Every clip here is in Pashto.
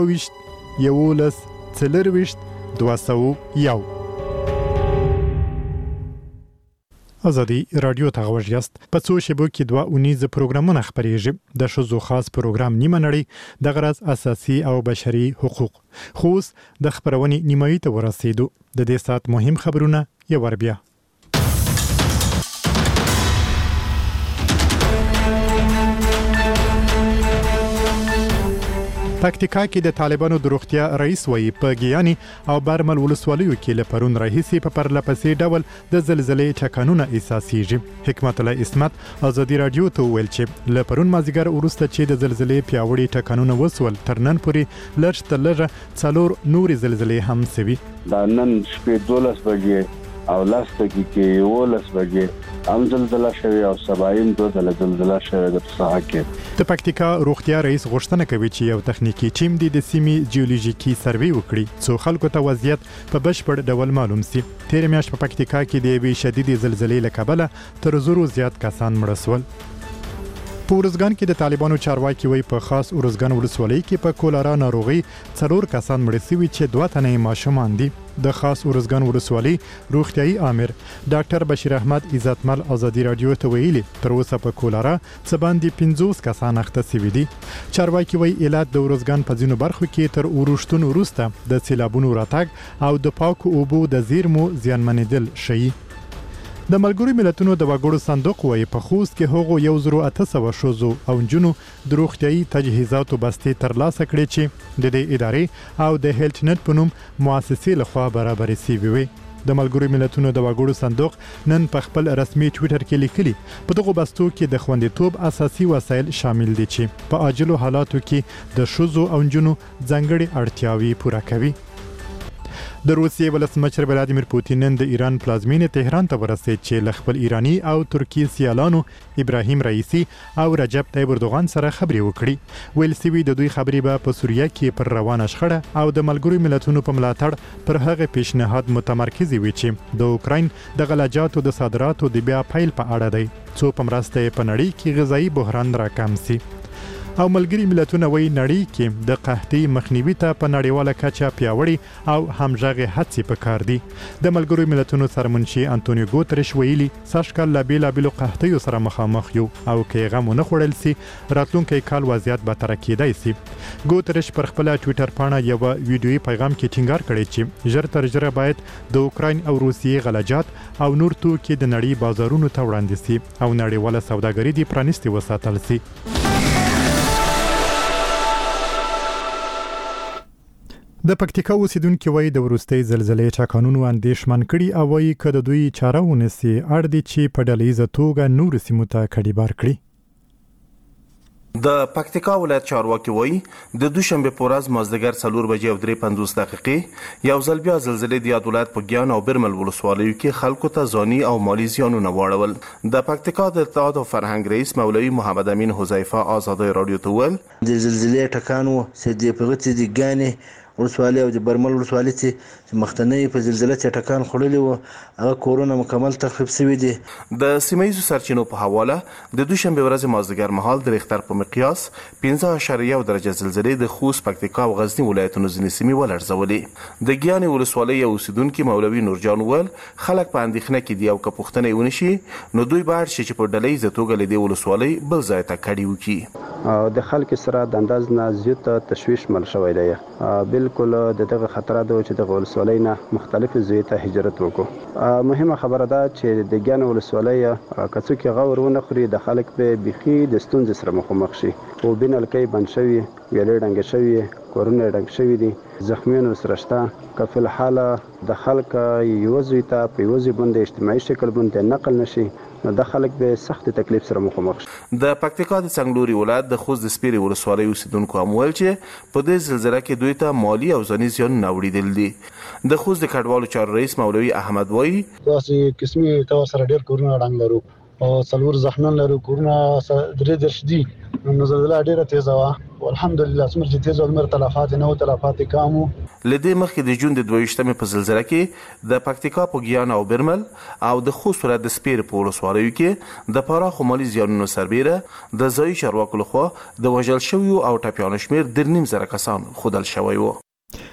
11 201 ازادي رادیو ته غوښیاست په څو شیبو کې 2 پروګرامونه خبرېږي د شذو خاص پروګرام نیمه نړۍ د غرض اساسي او بشري حقوق خو د خبرونې نیمایي ته ورسېدو د دې سات مهم خبرونه یو وربیا پکتیکا کې د طالبانو د روغتیا رئیس وایي په ګیاني او برمل ولسوالیو کې له پرون راهیسې په پرلپسې ډول د زلزلې ټکانونه احساسېږي. حکمت الله اسمت ازادي رادیو ته ویل چې له پرون مازیګر وروسته چې د زلزلې پیاوړي ټکانونه وسول تر نن پورې لږ تر لږه 4 نورې زلزلې هم سوي. دا نن شپې 12 بجې او لاسته کې 11 بجې هم زلزلہ شوی او سبایم 2 زلزلہ شوی د ساحه کې. د پکتیکا روغتیا رئیس غوښتنه کوي چې یو تخنیکی ټیم د سیمې جیولوژیکي سروې وکړي څو خلکو ته وضعیت په بشپړ ډول معلوم شي. تیر میاشت په پکتیکا کې د یوې شدید زلزلې له کبله تر 100 زیات کسان مړه شول. په ورزګان کې د طالبانو چارواکي وایي په خاص ورزګان ولسوالۍ کې په کولرا ناروغي 4 کسان مړه شوي چې 2 تنه ماشومان دي. د خاص ورزګان ولسوالۍ روغتيایي امر ډاکټر بشیر احمد عزتمل ازادي رادیو ته ویلي تر اوسه په کولرا څه باندې 50 کسان اخته شوي دي. چارواکي وایي علت د ورزګان په ځینو برخو کې تر اورښتون وروسته د سیلابونو راتګ او د پاکو اوبو د زیرمو زیانمنېدل شي. د ملګرو ملتونو د وګړو صندوق وایي په خوست کې هغو 1800 شوزو او جنونو د روغتيایي تجهیزاتو بستې ترلاسه کړې چې د دې ادارې او د هیلث نت په نوم مؤسسې لخوا برابرې شوې وي. د ملګرو ملتونو د وګړو صندوق نن په خپل رسمي ټوئیټر کې لیکلي په دغه بستو کې د خوندیتوب اساسي وسایل شامل دي چې په عاجلو حالاتو کې د شوزو او جنونو ځانګړي اړتیاوې پوره کوي. د روسیې ولسمشر ولادیمیر پوتین نن د ایران پلازمینې تهران ته ورسېد چې له خپل ایرانی او ترکی سیالانو ابراهیم رئیسی او رجب طیب اردوغان سره خبرې وکړي. ویل سوي د دوی خبرې به په سوریه کې پر روانه شخړه او د ملګرو ملتونو په ملاتړ پر هغه پیشنهاد متمرکز وي چې د اوکراین د غلجاتو د صادراتو د بیا پیل په اړه دی څو په مرسته په نړۍ کې غذایی بحران راکم شي. او ملګری ملتونه وایي نړۍ کې د قحطۍ مخنیوي ته په نړیواله کچه پیاوړي او همغږي هڅې پکار دي. د ملګرو ملتونو سرمنشي انټونیو ګوتریش ویلي سږکال لا بیلابیلو قحطیو سره مخامخ یو او کې غم نه خوړل سي راتلونکي کال وضعیت به تر کېدای سي. ګوتریش پر خپل ټوئیټر باندې یو ویډیويي پیغام کې ټینګار کړی چې ژر تر ژره باید د اوکراین او روسیې غلجات او نور توکي د نړۍ بازارونو ته وړاندې سي او نړیواله سوداګري دې پرانیستي وساتل سي. د پکتیکا اوسیدونکو وایي د وروستۍ زلزلې ټکانونو اندېښمن کړي او وایي که د دوی چاره ونیسي اړ دي چې په ډلهییزه توګه نورو سیمو ته کډیبار کړي. د پکتیکا ولایت چارواکي وایي د دوشنبه په ورځ مازدیګر 4:50 یو ځل بیا زلزلې د یاد ولایت په ګیان او برمل ولسوالیو کې خلکو ته ځاني او مالی زیانونه واړول. د پکتیکا د اطلاعات او فرهنګ رئیس مولوي محمد امین حذیفه ازادي رادیو ته ویل د زلزلې ټکانو سدي په غته دي ګانې ولسوالۍ او د برمل ولسوالۍ چې مختنۍ په زلزلې چې ټکان خوړلي وو هغه کورونه مکمل تخریب شوي دي. د سیمایي سرچینو په حواله د دوشنبه ورځ مازدیګر مهال د ریختر په مقیاس 15.1 درجه زلزلې د خوست، پکتیکا او غزنی ولایتونو ځینې سیمې ولړزولې. د ګیانې ولسوالۍ اوسیدونکو مولوي نورجان ویل خلک په اندېښنه کې دي او که پوښتنه یې ونشي نو دوی باید چې په ډلهییزه توګه له دې ولسوالۍ بل ځای ته کډې وکړي. او د خلکو سره د انداز نه زیات تشویش مل شوی دی. بالکل دغه خطرات چې د ولسوالۍ نه مختلف ځای ته هجرت وکړو. مهمه خبره ده چې د ګیان ولسوالۍ کڅو کې غور ونه خوري د خلک په بيخي د ستونزې سره مخامخ شي او بنلکې بند شوی ویلې ډنګ شوی کورونه ډنګ شوی دي زخمیانو سره شته که فل حال د خلک یو ځای ته په یو ځای باندې اجتماعي شکل باندې نقل نشي نو د خلک به سخت تکلیف سره مخامخ شي. د پکتیکا د څنګلوري ولایت د خوست د سپیري ولسوالۍ اوسیدونکو هم ویل چې په دې زلزلې کې دوی ته مالی او ځاني زیانونه اوریدل دي. د خوست د کډوالو چارو رئیس مولوي احمد وایي داسې قسمي تو سره ډېر کورونه ډنګ لرو او څلور زخمیان لرو کورونه درې درش دي نو زلزلې ډېره تیزه وه والحمدلله څومره چې تیز ولمر تلفات نه او تلفات کامو. لدې مخکې د جون د 22 په زلزلې کې د پکتیکا په ګیان او برمل او د خوست ولایت د سپیر په ولسوالیو کې د پراخو مالي زیانونو سربیره د ځایي چارواکو لخوا د وژل شویو او ټپیانو شمېر 2.5 کسان ښودل شوی و.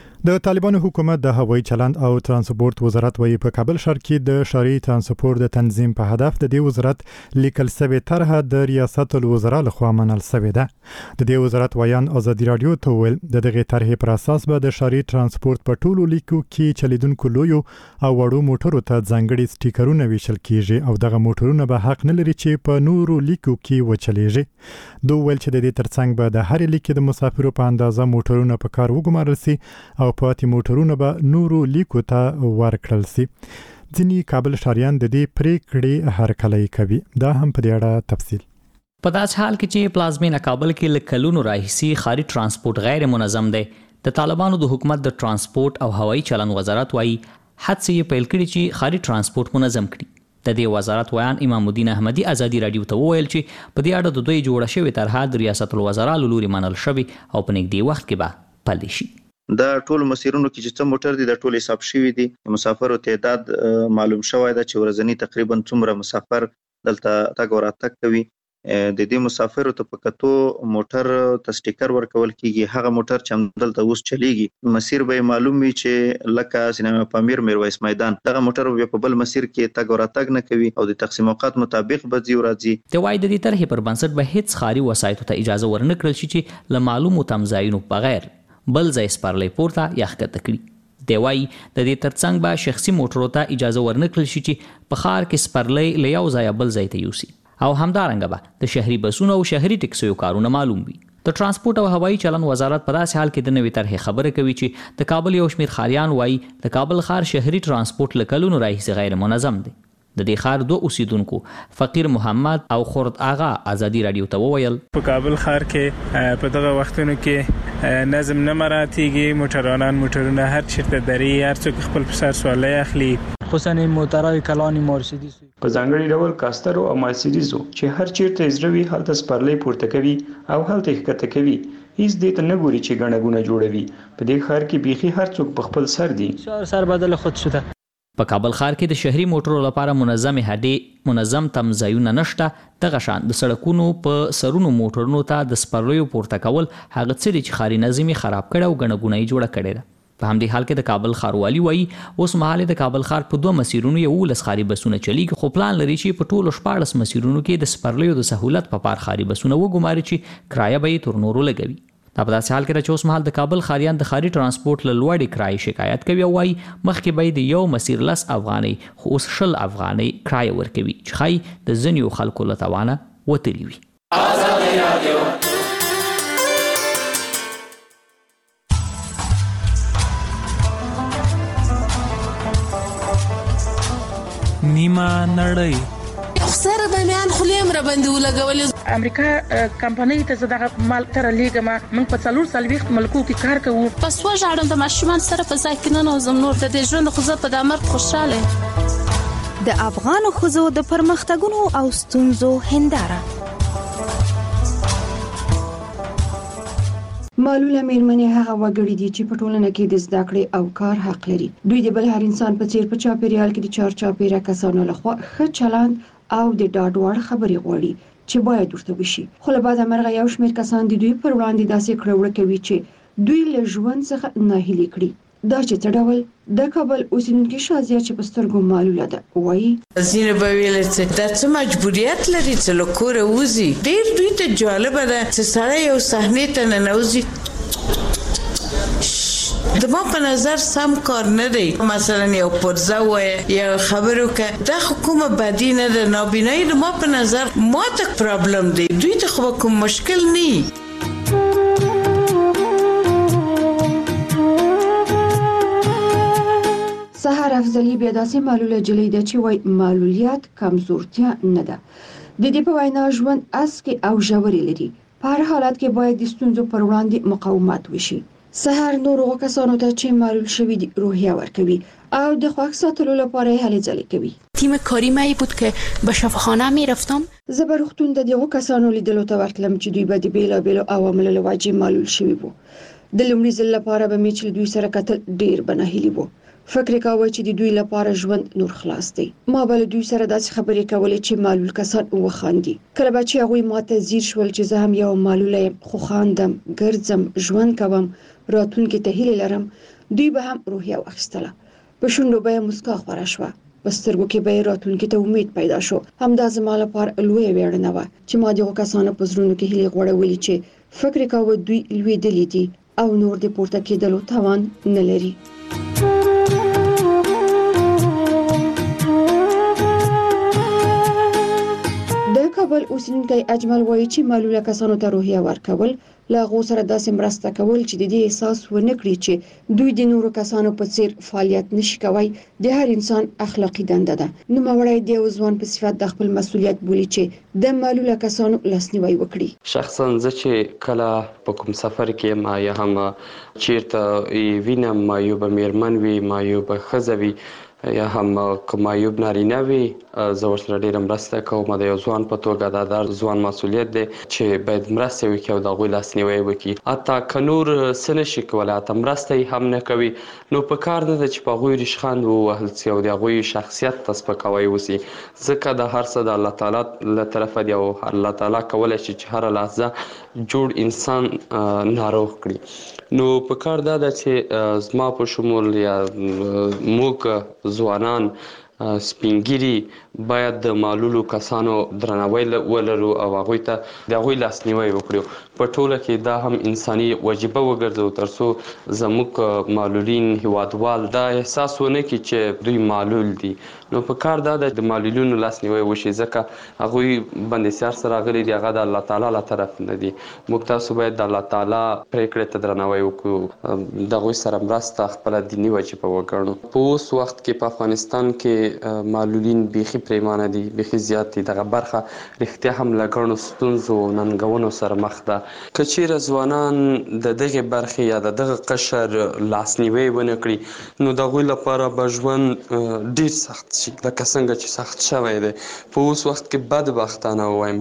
د طالبانو حکومت د هوایي چلند او ترانسپورت وزارت وایي په کابل ښار کې د ښاري ترانسپورت د تنظیم په هدف د دې وزارت لیکل شوې طرحه د ریاست الوزرا لخوا منل شوې ده. د دې وزارت ویان ازادي رادیو ته ویل د دغه طرحې پر اساس به د ښاري ترانسپورت په ټولو لیکو کې چلیدونکو لویو او وړو موټرو ته ځانګړي سټیکرونه ویشل کیږي او دغه موټرونه به حق نه لري چې په نورو لیکو کې وچلیږي. دوی ویل چې د دې ترڅنګ به د هر لیک د مسافرو په اندازه موټرونه په کار وګمارل شي او پاتې موټرونه به نورو لیکو ته ورکړل شي. ځینې کابل ښاریان د دې پریکړې هرکلی کوي. دا هم په دې اړه تفصیل. په داسې حال کې چې پلازمینه کابل کې له کلونو راهیسې ښاري ترانسپورت غیر منظم دی، د طالبانو د حکومت د ترانسپورت او هوایي چلند وزارت وایي هڅې یې پیل کړي چې ښاري ترانسپورت منظم کړي. د دې وزارت ویان امام الدین احمدي ازادي رادیو ته وویل چې په دې اړه د دوی جوړه شوې طرحه د ریاست الوزرا له لوري منل شوې او په نږدې وخت کې به پلي شي. دا ټول مسیرونو کې چې څه موټر دي د ټول حساب شوی دي، مسافرو تعداد معلوم شوی دا چې ورځنی تقریبا څومره مسافر دلته تګ او راتګ کوي. د دې مسافرو ته په کتو موټر ته سټیکر ورکول کیږي. هغه موټر چې دلته اوس چلیږي مسیر به معلوم وي چې لکه سینما پامیر میرویس میدان دغه موټر به په بل مسیر کې تګ او راتګ نه کوي او د تقسیم اوقات مطابق به ځي او راځي. د وای د دې طرحې پر بنسټ به هیڅ ښاري وسایطو ته اجازه ورنکړل شي چې له معلومو تمځایونو بغیر بل ځای سپرلی پورته یا ښکته کړي. دی وایي د دې ترڅنګ به شخصي موټرو ته اجازه ورنکړل شي چې په ښار کې سپرلی له یو ځایه بل ځای ته یوسي او همدارنګه به د شهري بسونو او شهري ټکسیو کارونه معلوم وي. د ترانسپورت او هوایي چلند وزارت په داسې حال کې د نوې طرحې خبره کوي چې د کابل یو شمېر ښاریان وایي د کابل ښار شهري ترانسپورت له کلونو راهیسې غیر منظم دی. د دې ښار دوه اوسیدونکو فقیر محمد او خورد آغا ازادي رادیو ته وویل په کابل ښار کې په دغه وختونو کې نظم نه مراعاتېږي. موټرونه هر چیرته دري، هر څوک خپل په سر سوالی اخلي، خصوصا موټرای کلانی مرسیدس په ځانګړي ډول کاستر او مرسیدسو چې هر چیرته ازروي هلته سپرلی پورته کوي او هلته ښکته کوي. هیڅ دې ته نه ګوري چې ګڼه جوړوي. په دې ښار کې بیخي هر څوک په خپل سر دي. سر بدل خود شده. په کابل ښار کې د شهري موټرو لپاره منظم هډې منظم تمځایونه نشته. دغه شان د سړکونو په سرونو موټرونو ته د سپرلیو پورته کول هغه څه دي چې ښاري نظم یې خراب کړی او ګڼه جوړه کړې ده. په همدې حال کې د کابل ښاروالي وایي اوس مهال د کابل ښار په 2 مسیرونو 11 ښاري بسونه چلیږي، خو پلان لري چې په ټولو 14 مسیرونو کې د سپرلیو د سهولت په پار ښاري بسونه وګماري چې کرایه به یې تر نورو لګوي. دا په داسې حال کې چې اوس مهال د کابل ښاریان د ښاري ترانسپورت له لوړې کرایې شکایت کوي او وایي مخکې به د یو مسیر 10 افغانۍ خو اوس 10 افغانۍ کرایه ورکوي چې ښایي د ځینو خلکو له توانه وتلي وي. نیمه نړۍ سره به میان خلیم را باندې ولګولې. امریکا کمپنۍ ته زده مال تر لیګما موږ په 440 ملکو کې کار کوو. پس وژاړم د ماشومان سره په ځای کې نه نوزم نور د دې ژوند خو زه په دامر خوشاله. د افغان خزو د پرمختګونو او ستونزو هنداره. معلوله میرمنې هغه وګړي دي چې په ټولنه کې د زده کړې او کار حق لري. دوی د بل هر انسان په څیر په چاپیریال کې د چارچاپیره کسانو لخوا ښه چلند او د ډاډ وړ خبرې غواړي چې باید ورته وشي. خو له بعده مرغه یو شمېر کسان د دوی پر وړاندې داسې کړه کوي چې دوی له ژوند څخه ناهیلي کړي. دا چې څه ډول د کابل اوسیدونکي شازیه چې په سترګو معلوله ده وایي ځینې به ویل چې دا څه مجبوریت لري چې له کوره وځي. ډېر دوی ته جالبه ده چې سړی یو صحنې ته ننوځي. د ما په نظر سم کار نه دی. مثلا یو پرزه وایي یا خبرو که دا خو کومه بدي نه ده. نابینایی د ما په نظر ما ته پرابلم دی. دوی ته خو کوم مشکل نه. سحر افضلی بیا داسې معلوله جلۍ ده چې وایي معلولیت کمزورتیا نه ده. د دې په وینا ژوند اسکې او ژورې لري. په هر حالت کې باید د ستونزو پر وړاندې مقاومت وشي. سهار نورو کسانو ته چې معلول شوي دي روحیه ورکوي او د خوښ ساتلو لپاره هلې ځلې کوي. تیم کاری ما بود که به شفاخانه می رفتم. زه به روغتون د دغو کسانو لیدلو ته ورتلم چې دوی به د بیلابیلو عواملو له وجې معلول شوي وو. د لومړي ځل لپاره به مې چې دوی سره کتل ډیر بنهیلي وو. فکر کاوه چې د دوی لپاره ژوند نور خلاص دی. ما به له دوی سره داسې خبرې کولې چې معلول کسان وخاندي. کله به چې هغوی ماته ځیر شول چې زه هم یو معلوله یم خو خاندم، ګرځم، ژوند کوم، راتلونکي ته هیله لرم، دوی به هم روحیه واخیستله. په شونډو به یې مسکا خوره شوه، په سترګو کې به یې راتلونکي ته امید پیدا شو. همدا زما لپاره لویه ویاړنه وه چې ما دغو کسانو په زړونو کې هیلې غوړولې چې فکر کاوه دوی لوېدلي دي او نور د پورته کېدلو توان نه لري. د کابل اوسیدونکی اجمل وایي چې معلوله کسانو ته روحیه ورکول له هغو سره داسې مرسته کول چې د دې احساس ونه کړي چې دوی د نورو کسانو په څیر فعالیت نشي کوي د هر انسان اخلاقي دنده ده. نوموړی د یو ځوان په صفت د خپل مسؤلیت بولي چې د معلوله کسانو لاسنیوی وکړي. شخصا زه چې کله په کوم سفر کې ما یا هم چیرته وینم ما یو به میرمن وي، ما یو به ښځه وي یا هم کمایوب نارینه وي، زه ورسره ډېره مرسته کوم. د یو ځوان په توګه دا د ځوان مسؤلیت دی چې باید مرسته وکړي او د هغوی لاسنیوی وکړي. حتی که نور څه نشي کولی، حتی مرسته یې هم نه کوي، نو په کار نه ده چې په هغوی ریشخند ووهل سي او د هغوی شخصیت ته سپکاوی وسي، ځکه د هر څه د الله تعالی له طرفه دی او الله تعالی کولی شي چې هره لحظه جوړ انسان ناروغ کړي. نو په کار دا ده چې زما په شمول یا موږ ځوانان سپینګیري باید د معلولو کسانو درناوی ولرو او هغوی ته د هغوی لاسنیوی وکړو. په ټوله کې دا هم انساني وجیبه وګرځو تر څو زموږ معلولین هیوادوال دا احساس ونه کړي چې دوی معلول دي. نو په کار دا ده د معلولینو لاسنیوی وشي، ځکه هغوی بندسیار سره راغلي دي، هغه د الله تعالی له طرف نه دي. موږ تاسو باید د الله تعالی پرېکړې ته درناوی وکړو، د هغوی سره مرسته خپله دیني وجیبه وګڼو. په اوس وخت کې په افغانستان کې معلولین بیخي پریمانه دي، بیخي زیات دي. دغه برخه رښتیا هم له ګڼو ستونزو ننګونو سره مخ ده. که چیرې ځوانان د دغې برخې یا د دغه قشر لاسنیوی ونه کړي نو د هغوی لپاره به ژوند ډېر سخت شي، لکه څنګه چې سخت شوی دی. په اوس وخت کې بدبختانه وایم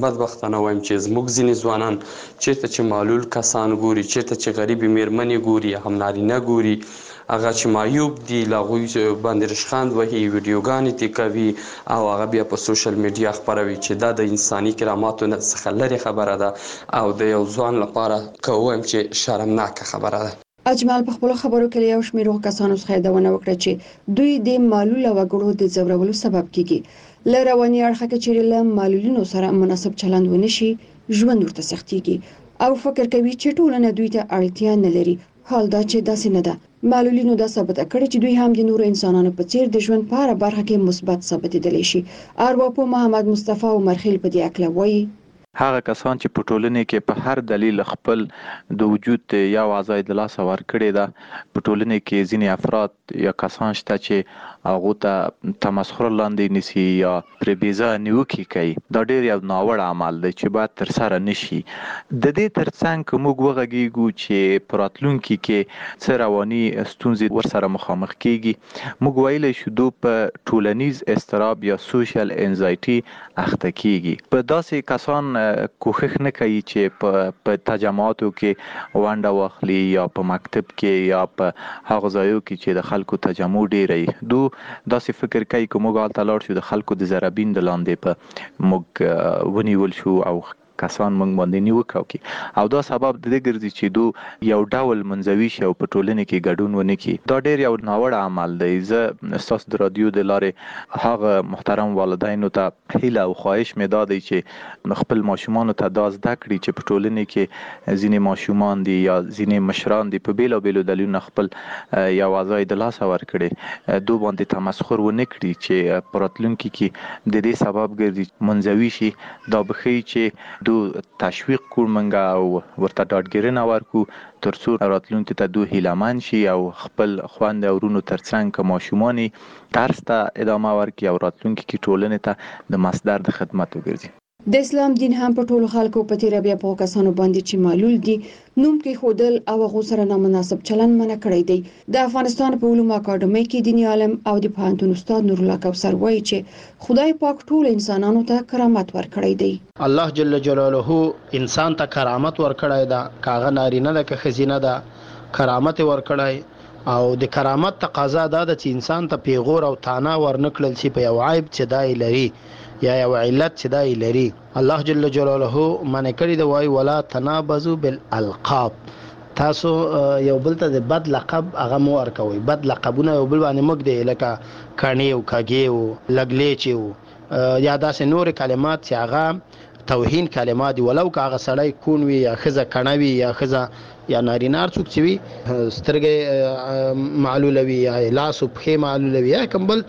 چې زموږ ځینې ځوانان چیرته چې معلول کسان ګوري، چیرته چې غریبې میرمنې ګوري، هم نارینه ګوري، هغه چې معیوب دي له هغوی باندې رشخند وهي، ویډیوګانې ترې کوي او هغه بیا په سوشل میډیا خپروي چې دا د انساني کراماتو څخه لرې خبره ده او د یو ځوان لپاره که ووایم چې شرمناکه خبره ده. اجمل په خپلو خبرو کې له یو شمېر کسانو څخه یادونه وکړه چې دوی د معلوله وګړو د ځورولو سبب کیږي. له رواني اړخه کې چیرې له معلولینو سره مناسب چلند ونه شي، ژوند ورته سختیږي او فکر کوي چې ټولنه دوی ته اړتیا نه لري. حال دا چې داسې نه ده. معلولینو دا ثابته کړې چې دوی هم د نورو انسانانو په څیر د ژوند په هره برخه کې مثبت ثابتېدلی شي. ارواپوه محمد مصطفی عمرخیل په دې اړه وایي هغه کسان چې په ټولنه کې په هر دلیل خپل د وجود یا اعضای د لاسه ورکړي ده، په ټولنه کې ځینې افراد یا کسان شته چې هغه ته تمسخر لاندې نیسي یا پرې بېځایه نیوکې کوي. دا ډېر یو ناوړه عمل دی چې باید ترسره نشي. د دې ترڅنګ که موږ وغږیږو چې په راتلونکي کې څه رواني ستونزې ورسره مخامخ کیږي، موږ ویلی شو دوی په ټولنیز اضطراب یا سوشل انزایټي اخته کیږي. په داسې کسان کوښښ نه کوي چې په تجمعاتو کې ونډه واخلي یا په مکتب کې یا په هغه ځایو کې چې د خلکو تجمع ډېره وي. دو داسې فکر کوي که موږ هلته لاړ شو د خلکو د ضربین د لاندې په موږ ونیول شو او کسان موږ باندې نیوکه وکړي او دا سبب د دې ګرځي چې دو یو ډول منزوي شي او په ټولنه کې ګډون ونه کړي. دا ډېر یو ناوړه عمل دی. زه ستاسو د رادیو د لارې هغه محترم والدینو ته هیله او خواهش مې دا دی چې خپل ماشومانو ته دا زده کړي چې په ټولنه کې ځینې ماشومان دي یا ځینې مشران دي په بېلابېلو دلیلونو خپل یو اعضای د لاسه ورکړي، دو باندې تمسخر ونه کړي چې په راتلونکي کې د دې سبب ګرځي منزوي شي. دا به ښیي چې دو تشویق کړو منګه او ورته ډاډګیرنه ورکړو تر څو راتلونکي ته دو هیلهمند شي او خپل خویندې او ورونو ترڅنګ که ماشومان درس ته ادامه ورکړي او راتلونکي کې ټولنې ته د مصدر د خدمت وګرځي. د اسلام دین هم په ټولو خلکو په تیر بیا په کسانو باندې چې معلول دي نوم کې خودل او غو سره نامناسب چلن منع کړی دی. د افغانستان په علومو اکاډمي کې دیني عالم او د پوهنتون استاد نور الله کوثر وایي چې خدای پاک ټول انسانانو ته کرامت ورکړی دی. الله جل جلاله انسان ته کرامت ورکړی دا، کاغه نارینه ده که خزینه ده، کرامت ورکړی او د کرامت تقاضا دا ده چې انسان ته پیغور او تانا ورنکړل شي په یو عیب چې دای لري یا یو علت چې دای لري. الله جل جلاله منع کړی دی وای ولا تنابزوا بالالقاب، تاسو یو بل ته د بد لقب هغه مو ورکوي. بد لقبونه یو بل باندې مګ دی لکه کانی او کاګي او لګلیچ او یا داسې نور کلمات چې هغه توهین کلمات دي، ولو که هغه سړی کون وي یا خزه کڼوي یا خزه یا نارینار څوک چې وي سترګې معلوله وي یا لاس او پښې معلوله وي یا کمبل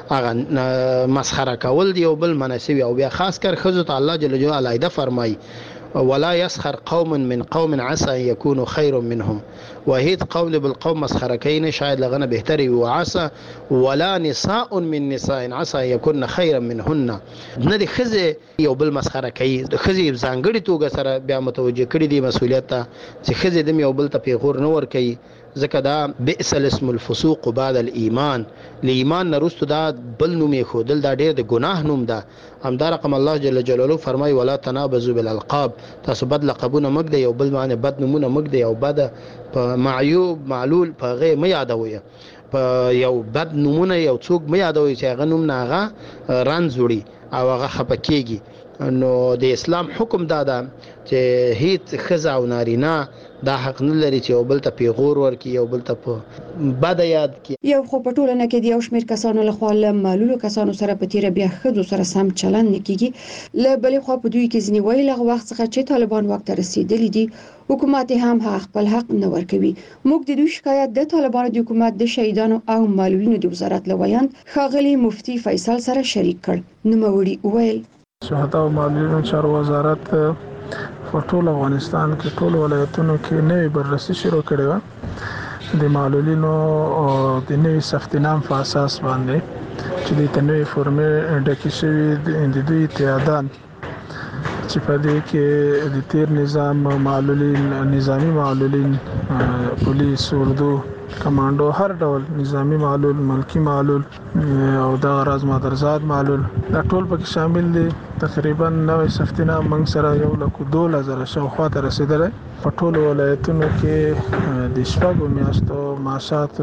هغه مسخره کول دی او بل مناسب او بیا خاص کر خزو ته الله جل جلاله علیده فرمای ولا يسخر قوم من قوم عسى ان يكونوا خير منهم، وهيد قول بالقوم مسخره کین شاید لغنه بهتري وعسى ولا نساء من نساء عسى ان يكون خيرا منهن. نه دي خزه یو بل مسخره کوي، خزه ځانګړي توګه سره بیا متوجه کړي دي مسؤلیت ته چې خزه د یو بل ته پیغور نه ور کوي، ځکه دا بئس الاسم الفسوق بعد الايمان، لایمان نرستو دا بل نوم یې خودل دا ډېر د ګناه نوم ده. همدا رقم الله جل جلاله فرمای ولا تنابزوا بالالقاب، تاسو بد لقبونه مګ دی یو بل باندې بد نمونه مګ دی او بد په معیوب معلول په غي مې یادوي، په یو بد نمونه یو څوک مې یادوي چې هغه نوم نه هغه رنځ وړي او هغه خپکیږي. نو د اسلام حکم دا ده چې هیڅ خزه او نارینه دا حق نه لري چې یو بل ته پیغور ورکړي، یو بل ته په بد یاد کړي. یو خو په ټولنه کې د یو شمېر کسانو لخوا له معلولو کسانو سره په تیره بیا ښځو سره سم چلند نه کیږي، له بلې خوا په دوی کې ځینې وایي له وخت څخه چې طالبان واک ته رسېدلي دي حکومت هم خپل حق نه ورکوي. موږ د دوی شکایت د طالبانو د حکومت د شهیدانو او معلولینو د وزارت له ویاند ښاغلي مفتي فیصل سره شریک کړ. نوموړي وویل شهدا او معلولینو چارو وزارت په ټول افغانستان کې ټول ولایتونو کې نوې بررسي شروع کړې و د معلولینو او د نوې سفتنام په اساس باندې چې د نوې فورمې ډکې شوي د دوی تعداد چې په دې کې د تیر نظام معلولین، نظامی معلولین، پولیس، اردو، کمانډو، هر ډول نظامی معلول، ملکی معلول او د غراض مادرزاد معلول دا ټول پکې شامل دي. تقریبا نوې سفتنام موږ سره 1,12,000 شاوخوا ته رسیدلی. په ټولو ولایتونو کې د شپږو میاشتو معاشات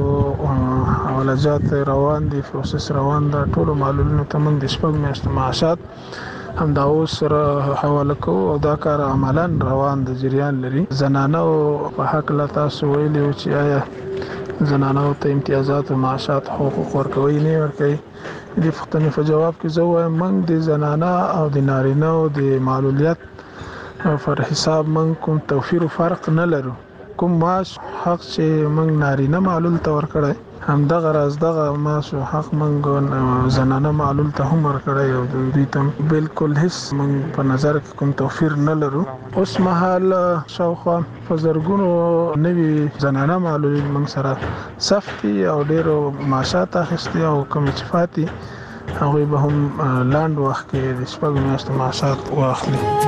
او ولجات روان دي، پروسس روان ده. ټولو معلولینو ته موږ د شپږو میاشتو معاشات هم دا اوس سره حواله کوو او دا کار عملاً روان د جریان لري. زنانو په حق لا تاسو ویلي و چې آیا زنانو ته امتیازات او معاشات حقوق ورکوي نه ورکوي. د پوښتنې په جواب کې زه وایم موږ د زنانه او د نارینه او د معلولیت پر حساب موږ کوم توفیر او فرق نه لرو. کوم معاش حق چې موږ نارینه معلول ته ورکړی هم دغه راز دغه معاش او حق موږ زنانه معلول ته هم ورکړی او دوی ته بالکل هیڅ موږ په نظر کې کوم توفیر نه لرو. اوس مهال شاوخوا په زرګونو نوي زنانه معلولین موږ سره سفتي او ډیرو معاشات اخیستي او کوم چې فاتي هغوی به هم لاند وخت کې د شپږو میاشتو معاشات واخلي.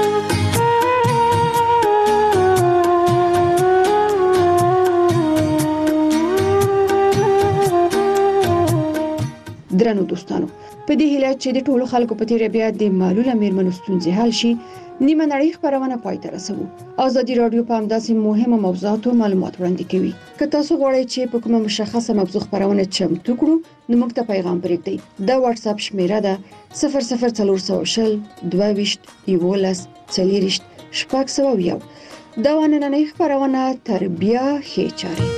درنو دوستانو، په دې هیله چې د ټولو خلکو په تیر بیا د معلوله میرمنو ستونزې حل شي، نیمه نړۍ خبرونه پای ته رسوو. ازادي رادیو په همداسې مهمه موضوعاتو معلومات وړاندې کوي. که تاسو غواړئ چې په کومه مشخصه موضوع خبرونه چمتو کړو نو موږ ته پیغام پرېږدئ. دا واتس اپ شمیره ده 00420 22 11 40 601. دا نننۍ خبرونه تر بیا ښې چارې.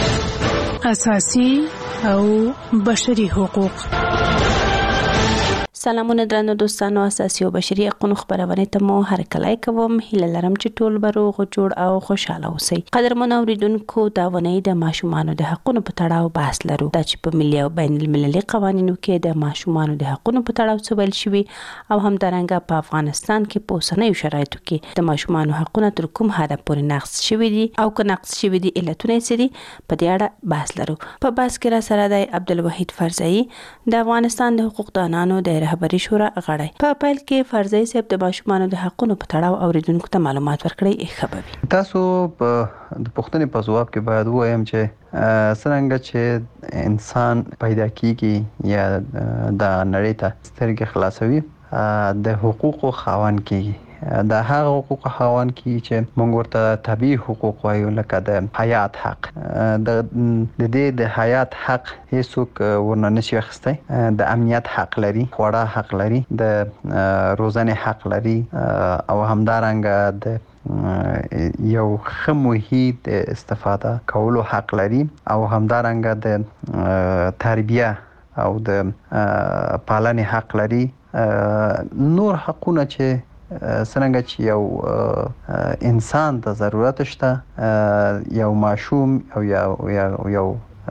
اساسي او بشري حقوق. سلامونه درنو دوستانو، اساسي او بشري حقوقو خبرونه ته مو هرکلای کوم. هیله لرم چې ټول به روغ جوړ او خوشاله اوسئ. قدرمن اوریدونکو، دا ونې د ماشومانو د حقوقو په تړاو بحث لرو. دا چې په ملي او بین المللي قوانینو کې د ماشومانو د حقوقو په تړاو څه ویل شوی او هم درنګه په افغانستان کې په اوسنیو شرایطو کې د ماشومانو حقوقو تر کوم حد پورې نقض شوی دي او که نقض شوی دي علتونه څه دي، په دې اړه بحث لرو. په بحث کې را سره د عبدالوحید فرزایی د افغانستان د حقوق دانانو د رهبری شورا غړی. په پیل کې فرزای صاحب د ماشومانو د حقوقو په تړاو اوریدونکو ته معلومات ورکړي. خبري تاسو د پښتنې په ځواب کې باید وایم چې څنګه چې انسان پیدا کیږي یا د نړۍ ته سترګې خلاصوي د حقوقو خاوند کیږي. د هغه حقوق خاوند کی چې موږ ورته طبيعي حقوق وایو، لکه د حیات حق. د دې د حیات حق هیڅوک ورنه نشي اخیستی. د امنیت حق لري، خوړه حق لري، د روزنې حق لري او همدارنګه د یو ښه محیط استفاده کولو حق لري او همدارنګه د تربیه او د پالنې حق لري. نور حقونه چې څنګه چې یو انسان ته ضرورت شته، یو ماشوم او یو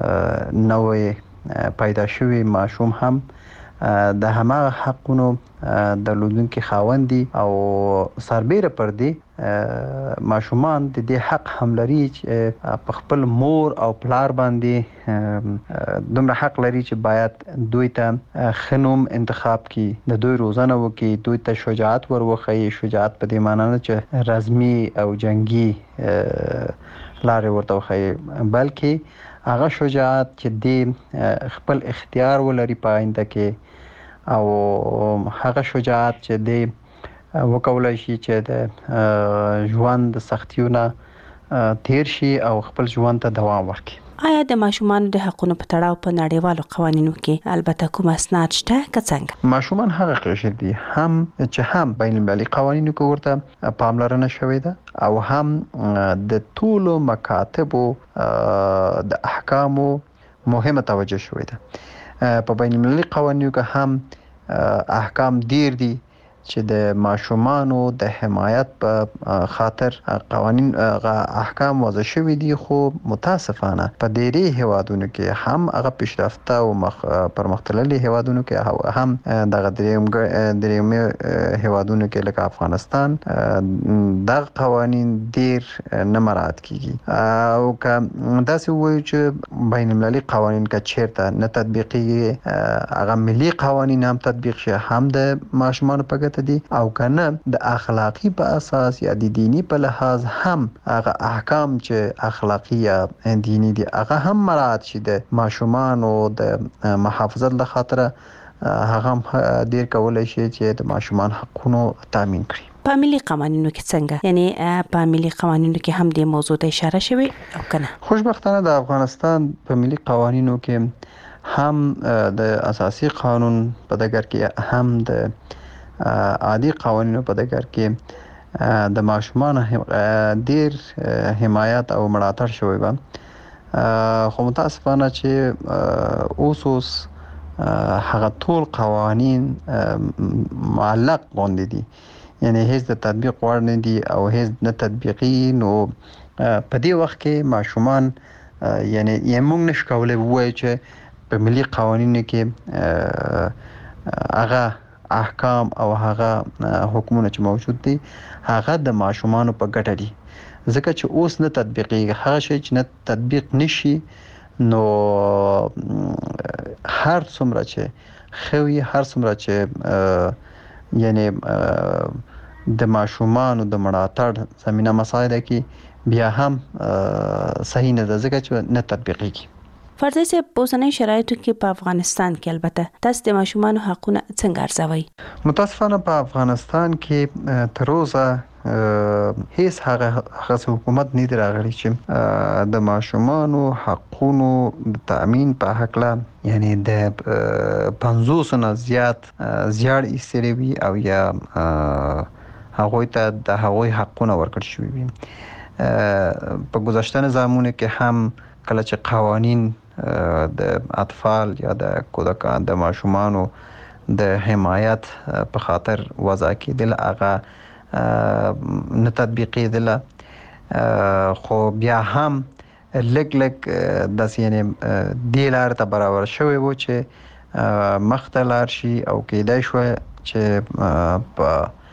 نوې پیدا شوی ماشوم هم د هماغه حقونو د لودونکو خاوند دي او سربېره پر دې ماشومان د دې حق هم لري چې په خپل مور او پلار باندې دومره حق لري چې باید دوی ته خنوم انتخاب کړي، د دوی روزنه وکړي، دوی ته شجاعت ورخی. شجاعت په دې معنی نه چې رزمي او جنگي لارې ورته وخی، بلکې هغه شجاعت چې د خپل اختیار ولري په آینده کې، او هغه شجاعت چې د وکولای شي چې د ژوند د سختیونه تیر شي او خپل ژوند ته دوام ورکړي. آیا د ماشومانو د حقوقو په تړاو په نړیوالو قوانینو کې البته کوم اسناد شته که څنګه؟ ماشومان هغه قشر دي هم بین المللي قوانینو کې ورته پاملرنه شوې ده او هم د ټولو مکاتبو د احکامو مهمه توجه شوې ده. په بین المللي قوانینو کې هم احکام ډیر دي چې د ماشومانو د حمایت په خاطر قوانین احکام وضع شوي دي، خو متاسفانه په ډېری هیوادونو کې هم هغه پیشرفته او پرمختللي هیوادونو کې هم دغه دریمه هیوادونو کې لکه افغانستان دغه قوانین ډیر نه مراعات کیږي. او که داسې وایو چې بین المللي قوانین که چیرته نه تطبیقي، هغه ملي قوانین هم تطبیق شي، هم د ماشومانو په ګټه دي، او کنه د اخلاقی په اساس یا د دینی په لحاظ هم هغه احکام چې اخلاقی یا دینی دي هغه هم مراعات شي د ماشومانو د محافظت لخاطر. هغه هم ډیر کولای شي چې د ماشومان حقوقو تامین کړي. په ملي قوانینو کې څنګه، یعنی په ملي قوانینو کې هم د موضوع ته اشاره شوی او کنه؟ خوشبختانه د افغانستان په ملي قوانینو کې هم د اساسي قانون په دګر کې هم د عادي قوانینو په دګر کې د ماشومان ډیر حمایت او ملاتړ شوی و. خو متاسفانه چې اوس هغه ټول قوانین معلق غوندې دي، یعنی هیڅ د تطبیق وړ نه دي او هیڅ نه تطبیقي. نو په دې وخت کې ماشومان یعنی موږ نشو کولای ووایو چې په ملي قوانینو کې هغه احکام او هغه حکمونه چې موجود دي هغه د ماشومانو په ګټه دي، ځکه چې اوس نه تطبیقي. هغه شی چې نه تطبیق نشي، نو هر څومره چې خوي، هر څومره چې یعنی د ماشومانو د ملاتړ زمينه مساعده کې بیا هم صحیح نه ده، ځکه چې نه تطبیقي. فرضاً په اوسنۍ شرایطو کې په افغانستان کې البته تاسو د ماشومانو حقوقونه څنګه ارزوئ؟ متاسفانه په افغانستان کې تر اوسه هیڅ هغه حکومت نه دی راغلی چې د ماشومانو حقوقو د تامین په حق لا یعنی د 50 نه زیات زیړ ایستلې وي او یا هغه ته د هغوی حقونه ورکړل شوي وي. په گذشته نظامونو کې هم کله چې قوانین د اطفال یا د کودکان د ماشومانو د حمایت په خاطر وضع کېدل هغه نه تطبیقېدله، خو بیا هم لږ داسې یعنې دې لارې ته برابر شوی و چې مخ ته لاړ شي او کېدای شوه چې په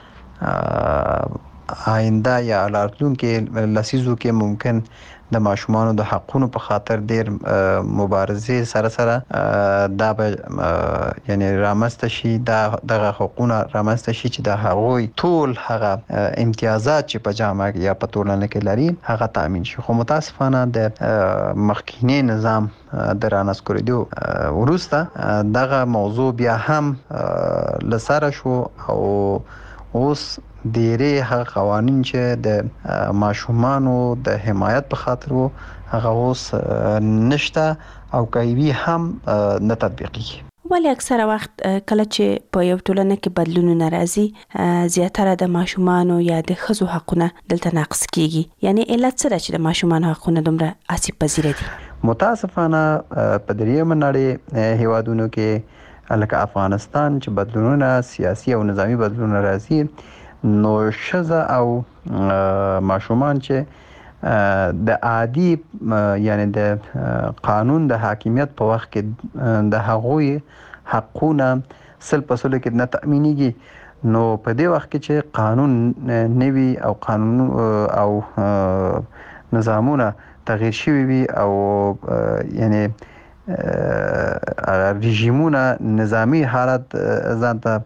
آینده یا راتلونکي لسیزو کې ممکن د ماشومانو د حقونو په خاطر ډېر مبارزې سره دا به یعنی رامنځته شي، دغه حقونه رامنځته شي چې د هغوی ټول هغه امتیازات چې په جامعه یا په ټولنه کې لري هغه تامین شي. خو متاسفانه د مخکینی نظام د رانسکورېدو وروسته دغه موضوع بیا هم لسره شو او اوس ډېرې هغه قوانین چې د ماشومانو د حمایت په خاطر وو هغه اوس نشته او کوي هم نه تطبیقېږي. ولی اکثره وخت کله چې په یو ټولنه کې بدلونونه راځي زیاتره د ماشومانو یا د ښځو حقونه دلته نقض کیږي. یعنی علت څه ده چې د ماشومانو حقونه دومره آسیب پذیره دي؟ متاسفانه په دریمه نړۍ هیوادونو کې لکه افغانستان چې بدلونونه سیاسي او نظامی بدلونونه راځي، نو ښځه او ماشومان چې د عادي یعنی د قانون د حاکمیت په وخت کې د هغوی حقونه 100% کې نه تأمینېږي، نو په دې وخت کې چې قانون نوي او قانون او نظامونه تغییر شوي وي او یعنی رژیمونه نظامی حالت ځان ته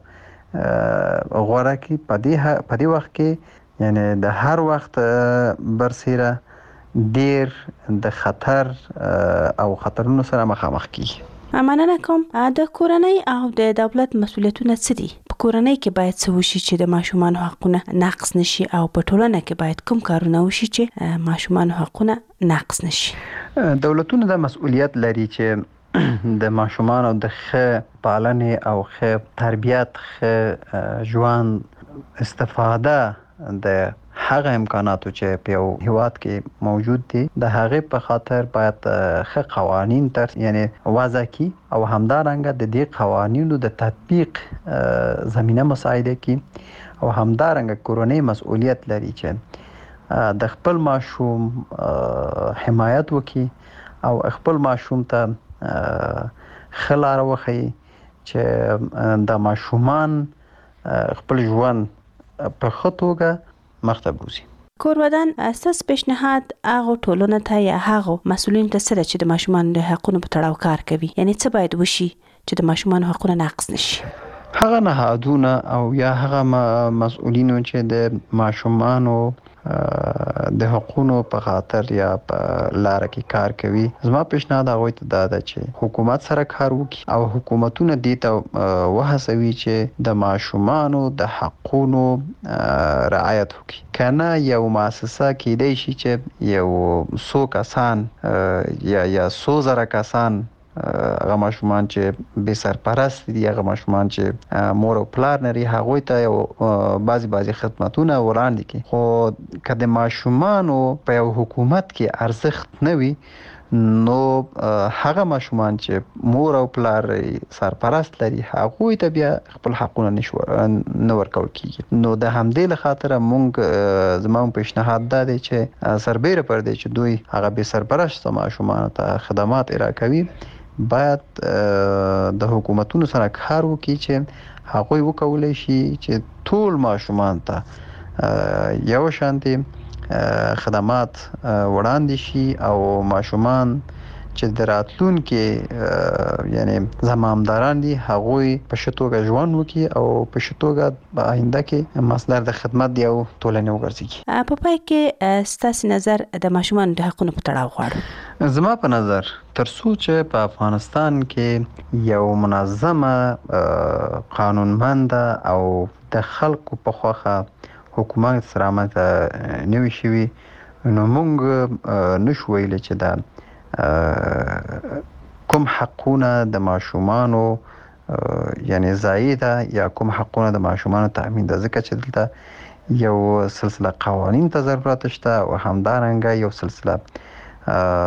غوره کی، په دې وخت کې یعنی د هر وخت برسیره ډیر د خطر او خطرونو سره مخامخ کیږي. مننه کوم. د کورنۍ او د دولت مسؤلیتونه څه دي؟ په کورنۍ کې باید څه وشي چې د ماشومانو حقونه نقض نشي او په ټولنه کې باید کوم کارونه وشي چې ماشومانو حقونه نقض نشي؟ دولتونه د مسؤلیت لري چې د ماشومانو د ښه پالنې او ښه تربیت، ښه ژوند استفاده د هغه امکاناتو چې په یو هیواد کې موجود دي د هغې په خاطر باید ښه قوانین یعنی وضع کی او همدارنګه د دې قوانینو د تطبیق زمینه مساعده کی او همدارنګه کورنۍ مسؤلیت لري چې د خپل ماشوم حمایت وکړي او خپل ماشوم ته خلار وخی چې د ماشومان خپل ژوند په خطوګه مخته بوزي. کورودان اساس پیشنهاد هغه ټولنه ته یا هغه مسؤلین ته سره چې د ماشومان د حقونو په تړاو کار کوي، یعنی څه باید وشي چې د ماشومان حقونه نقض نشي؟ هغه نهادونه او یا هغه مسؤلینو چې د ماشومانو د حقونو په خاطر یا په لار کې کار کوي، زما پیشنهاد هغه ته دا ده چې حکومت سره کار وکړي او حکومتونه دې ته وهڅوي چې د ماشومانو د حقونو رعایت وکړي. کنه یو مؤسسه کېدای شي چې یو 100 کسان یا 100 زره کسان هغه ماشومان چې بې سرپرست دي، هغه ماشومان چې مور او پلار لري، هغوی ته بعضی خدمتونه وړاندې کړي. خو که د ماشومانو په یو حکومت کې ارزښت نه وي، نو هغه ماشومان چې مور او پلار سرپرست لري هغوی ته بیا خپل حقونه نه ورکول کیږي. نو د همدې له خاطره مونږ زما پیشنهاد دا دی چې سربیره پر دې چې دوی هغه بې سرپرست ماشومان ته خدمات ارائه کوي، باید د حکومتونو سره کار وکړي چې هغوی وکولای شي چې ټول ماشومان ته یو شانتي خدمات وړاندې شي او ماشومان چې د راتلونکي یعنی زمامداران دي هغوی په ښه توګه ژوند وکړي او په ښه توګه په آینده کې مصدر د خدمت دی او ټولنې وګرځي. په پای کې ستاسو نظر د ماشومانو د حقونو په تړاو غواړم. زما په نظر ترڅو چې په افغانستان کې یو منظمه قانونمنده او د خلکو په خوښه حکومت سره رامنځته نوي شوي، نو موږ نشو ویلی چې دا کوم حقونه د ماشومانو یعنی ضایع ده یا کوم حقونه د ماشومانو تامین ده، ځکه چې دلته یو سلسله قوانین ته ضرورت شته او همدارنګه یو سلسله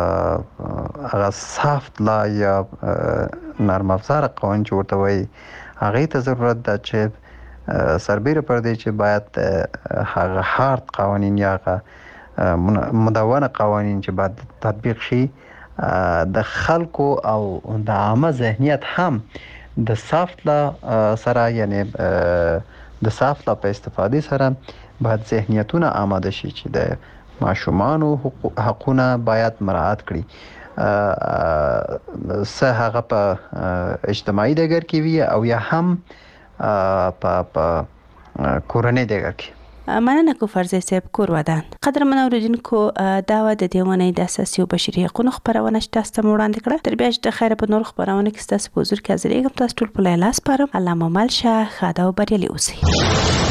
هغه سافت لا یا نرم افزار قوانین چې ورته وایي هغه ته ضرورت ده چې سربیره پر دې چې باید هغه هارد قوانین یا مدونه قوانین چې باید تطبیق شي د خلکو او د عامه ذهنیت هم د سافت لا سره یعنی د سافت لا په استفاده سره باید ذهنیتونه آماده شي چې د ماشومانو حقونه باید مراعات کړي سه هغه په اجتماعي ډګر کې وي او یا هم په کورنۍ ډګر کې. مننه کو فرزي صاحب کور ودان. قدرمن اوریدونکو دا و د دیوانه د اساسي او بشري حقوقو خبرونه چې تاسو ته وړاندې کړه. تر بیا چې د خیر په نور خبرونه کې تاسو په حضور کې حاضرېږم. تاسو ټول په لاس پاره الله ممل شه خاده او بریالي اوسئ.